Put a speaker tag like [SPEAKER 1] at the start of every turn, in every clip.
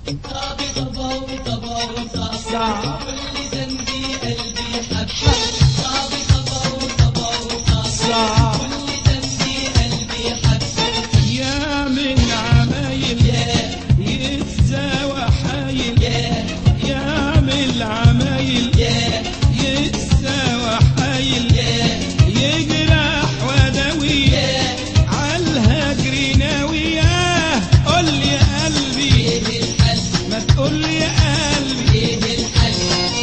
[SPEAKER 1] صعب
[SPEAKER 2] كل ذنبي قلبي حب
[SPEAKER 1] صعب
[SPEAKER 2] كل ذنبي قلبي حب
[SPEAKER 1] يا من عمايل يتساوى حايل يا من العمايل يتساوى حايل يجرح وداوي عالهجر ناوي قول لي يا قلبي
[SPEAKER 2] ايه الحل
[SPEAKER 1] ما تقول لي يا قلبي
[SPEAKER 2] ايه الحل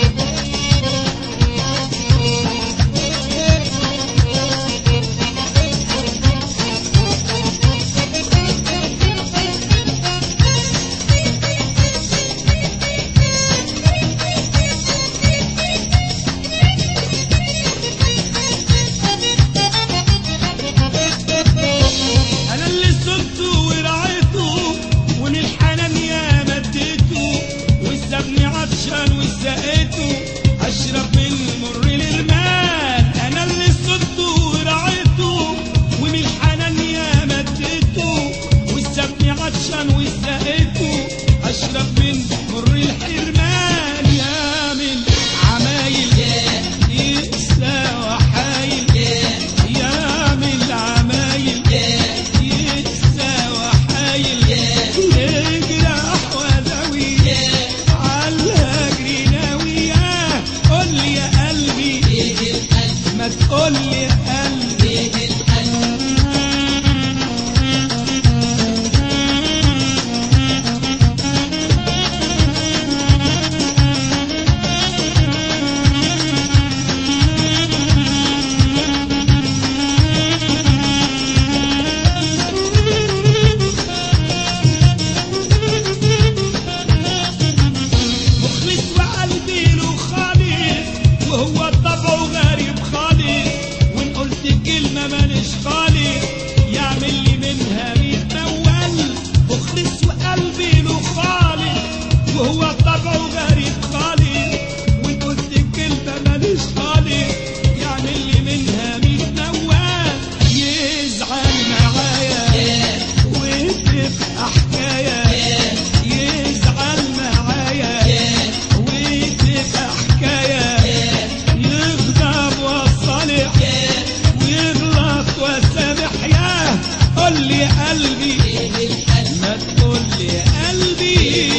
[SPEAKER 1] انا اللي صدته ورعيته ومن الحنان يا مديته وسابني عطشان وسقيته اشرب من مر الرمان انا اللي صدته ورعيته ومن الحنان يا مديته وسابني عطشان وسقيته اشرب من مر الحرمان يا من عمايل يتساوى حايل يا من العمايل يتساوى حايل يجرح وداوي عالهجر ناوي قول لي يا قلبي
[SPEAKER 2] ايه الحل
[SPEAKER 1] ما تقول لي يا قلبي
[SPEAKER 2] ايه الحل
[SPEAKER 1] مخلص وقلبي له خالص وهو طبعه غريب خالص وان قلت كلمة ماليش خالص يعمل لي منها 100 موال مخلص وقلبي له خالص وهو طبعه غريب خالص وان قلت كلمة ماليش خالص يعمل لي منها 100 موال يزعل معايا وتبقى حكاية يزعل معايا وتبقى حكاية يغضب وصالح ويغلط وسامح يا قول لي يا قلبي
[SPEAKER 2] ايه الحل
[SPEAKER 1] ما تقول لي يا قلبي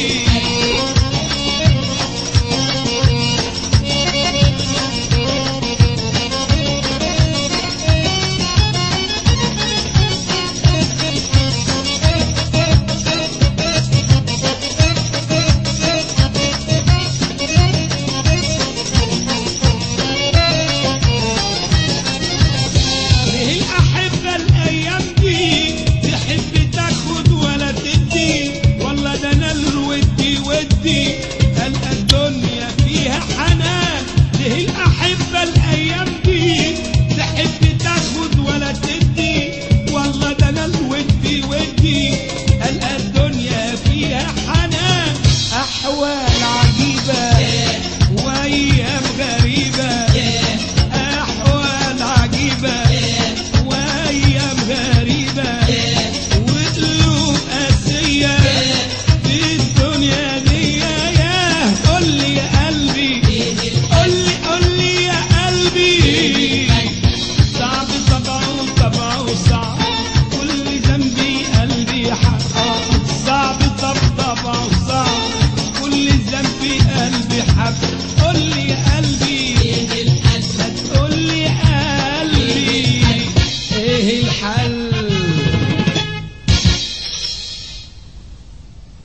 [SPEAKER 1] ليه الأحبة الأيام دي تحب تاخد ولا تدي والله ده أنا الودي ودي ألقى الدنيا فيها حنان ليه الأحبة الأيام دي تحب تاخد ولا تدي والله ده أنا الودي ودي ألقى الدنيا فيها حنان أحوال عجيبة وأيام غريبة أحوال عجيبة وأيام غريبة وقلوب قاسية في الدنيا دي يا قول لي يا قلبي قول لي يا قلبي صعب طبعه صعب كل ذنبي قلبي حق صعب طبعه صعب كل ذنبي قلبي حب